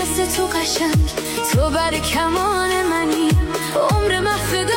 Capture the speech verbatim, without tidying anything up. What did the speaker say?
مثل تو قشنگ، تو بر کمان منی، عمر محو